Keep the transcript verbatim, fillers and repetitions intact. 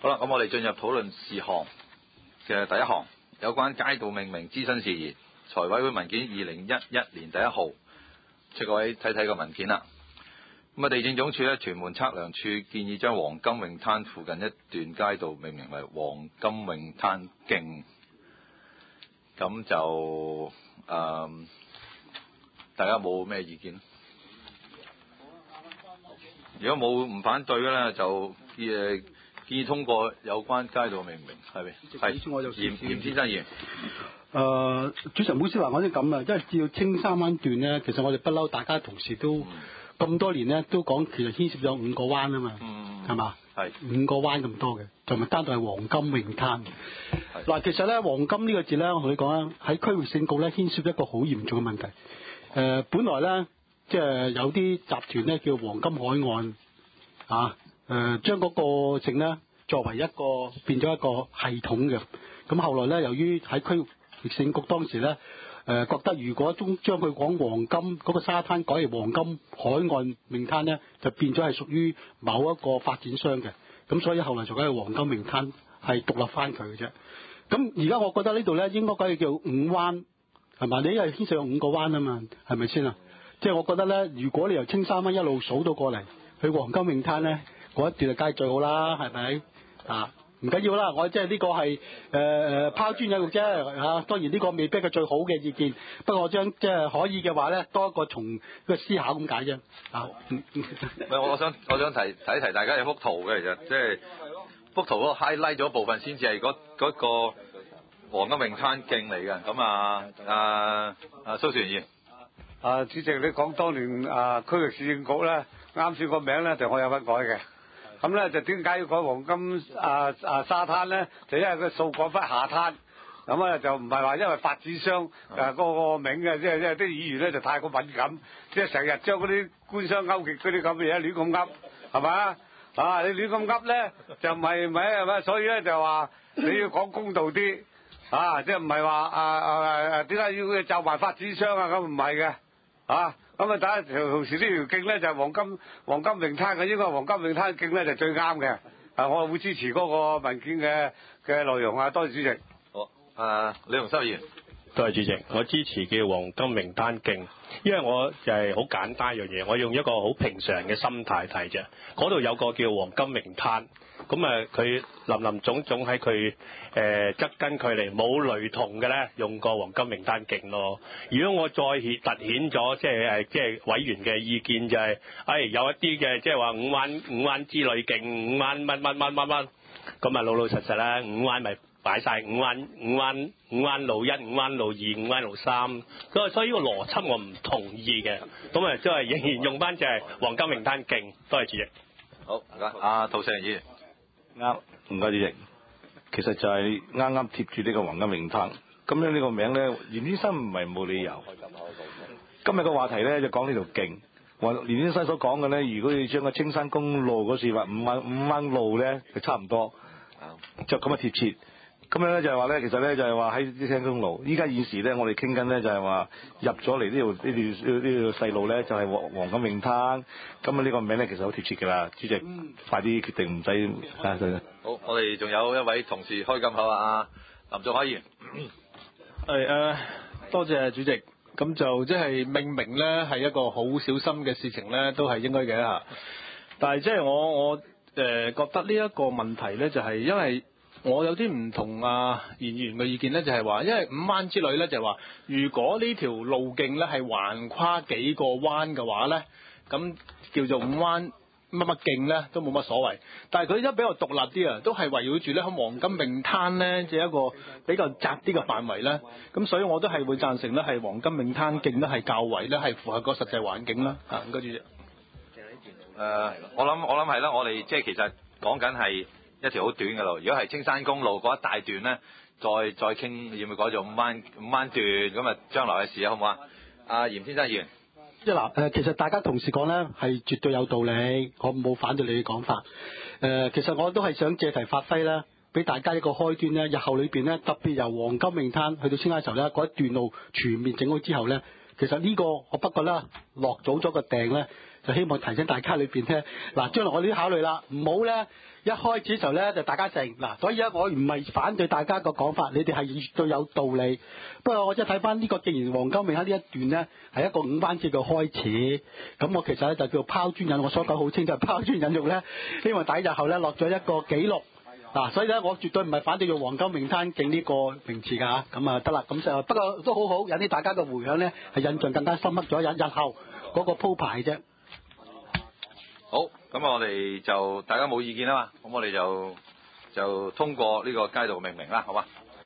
好啦，咁我哋進入討論事項嘅第一項，有關街道命名諮詢事宜。財委會文件二零一一年第一號，請各位睇睇個文件啦。咁啊，地政總署咧，屯門測量處建議將黃金泳灘附近一段街道命名為黃金泳灘徑。咁就誒、嗯，大家冇咩意見？如果冇唔反對嘅咧，就誒建議通過有關街道命名，係咪？係。嚴嚴先生議員。 誒、呃，主席唔好意思話我啲咁啊，因為只要青山灣段咧，其實我哋不嬲，大家同事都咁、嗯、多年咧，都講其實牽涉咗五個灣啊嘛，係、嗯、嘛？係五個灣咁多嘅，同埋單獨係黃金泳灘。嗱，其實咧黃金呢個字咧，我同你講啊，喺區域性局咧牽涉一個好嚴重嘅問題。誒、呃，本來咧即係有啲集團咧叫黃金海岸啊，誒、呃，將嗰個姓咧作為一個變咗一個系統嘅。咁後來咧，由於喺區域性局當時咧，誒、呃、覺得如果將將佢講黃金嗰、那個沙灘改為黃金海岸泳灘咧，就變咗係屬於某一個發展商嘅，咁所以後來就改為黃金泳灘係獨立翻佢嘅啫。咁而家我覺得呢度咧應該改叫五灣，係嘛？你因為牽涉有五個灣啊嘛，係咪先啊？即係我覺得咧，如果你由青山灣一路數到過嚟去黃金泳灘咧，嗰一段就梗係最好啦，係咪啊？唔緊要啦，我即係呢個係誒誒拋磚引玉啫嚇。當然呢個未必係最好嘅意見，不過我將即係可以嘅話咧，多一個從個思考咁解啫。啊， 我我想我想提提一提大家有幅圖嘅，其實即係幅圖嗰個 highlight 咗部分先至係嗰嗰個黃金泳灘徑嚟嘅。咁啊啊啊蘇船議， 啊主席，你講當年啊區域市政局咧，啱先個名咧就我有份改嘅。咁咧就點解要改黃金啊啊沙灘咧？就因為個數改翻下灘，咁啊就唔係話因為發展商誒嗰個名嘅，即係即係啲議員咧就太過敏感，即係成日將嗰啲官商勾結嗰啲咁嘅嘢亂咁噏，係咪啊？啊你亂咁噏咧就唔係唔係係咪？所以咧就話你要講公道啲啊，即係唔係話啊啊啊點解要就埋發展商啊？咁唔係嘅啊。咁啊，大家同時呢條徑咧就係黃金黃金泳灘嘅，應該黃金泳灘徑咧就最啱嘅。啊，我會支持嗰個文件嘅嘅內容啊，多謝主席。 好，啊李洪修議員。 多謝主席，我支持叫黃金泳灘徑，因為我就係好簡單一樣嘢，我用一個好平常嘅心態睇啫。嗰度有個叫黃金泳灘，咁啊佢林林總總喺佢誒側跟距離冇雷同嘅咧，用個黃金泳灘徑咯。如果我再顯突顯咗，即係誒即係委員嘅意見就係、是，誒、哎、有一啲嘅即係話五灣五灣之類徑，五灣乜乜乜乜乜，咁啊老老實實啦，五灣咪。擺晒五灣五灣五灣路一、五灣路二、五灣路三，所以所以呢個邏輯我唔同意嘅，咁啊即係仍然用翻就係黃金泳灘徑。多謝主席。 好，唔該。阿涂謹申議員。 啱，唔該主席。其實就係啱啱貼住呢個黃金泳灘，咁樣呢個名咧，嚴先生唔係冇理由。今日個話題咧就講呢條徑，話嚴先生所講嘅咧，如果你將個青山公路嗰時話五灣五灣路咧，就差唔多，就咁啊貼切。咁樣咧就係話咧，其實咧就係話喺啲青山公路，依家現時咧我哋傾緊咧就係話入咗嚟呢條呢條呢條細路咧就係黃黃金泳灘，咁啊呢個名咧其實好貼切㗎啦，主席、嗯、快啲決定唔使啊！ 好，我哋仲有一位同事開金口啊，林仲海議員。 係誒、呃，多謝主席。咁就即係命名咧係一個好小心嘅事情咧，都係應該嘅嚇。但係即係我我誒、呃、覺得呢一個問題咧就係因為。我有啲唔同啊，議員嘅意見咧，就係話，因為五灣之旅咧，就係話，如果呢條路徑咧係橫跨幾個灣嘅話咧，咁叫做五灣乜乜徑咧，都冇乜所謂。但係佢而家比較獨立啲啊，都係圍繞住咧喺黃金泳灘咧，即係一個比較窄啲嘅範圍咧。咁所以我都係會贊成咧，係黃金泳灘徑咧係較為咧係符合個實際環境啦。啊，唔該主席。誒、 呃，我諗我諗係啦，我哋即係其實講緊係。一條好短嘅路，如果係青山公路嗰一大段咧，再再傾要唔要改做五灣五灣段咁啊？將來嘅事啊，好唔好啊？阿嚴先生議員， 即係嗱誒，其實大家同事講咧係絕對有道理，我冇反對你嘅講法。誒、呃，其實我都係想借題發揮啦，俾大家一個開端咧。日後裏邊咧，特別由黃金泳灘去到青山嘅時候咧，嗰一段路全面整好之後咧，其實呢個我不過咧落早咗個訂咧，就希望提醒大家裏邊咧，嗱將來我哋都考慮啦，唔好咧。 一開始嘅時候咧就大家成嗱，所以咧我唔係反對大家個講法，你哋係絕對有道理。不過我即係睇翻呢個，既然黃金泳灘呢一段咧係一個五班節嘅開始，咁我其實咧就叫拋磚引玉，我所講好清楚，拋磚引玉咧，希望大家日後咧落咗一個紀錄。嗱、啊，所以咧，我絕對唔係反對用黃金泳灘徑呢個名詞㗎嚇，咁啊得啦，咁就不過都好好，引起大家嘅迴響咧，係印象更加深刻咗，日日後嗰個鋪排啫。 好，咁我哋就大家冇意見啊嘛，咁我哋就就通過呢個街道嘅命名啦，好嘛？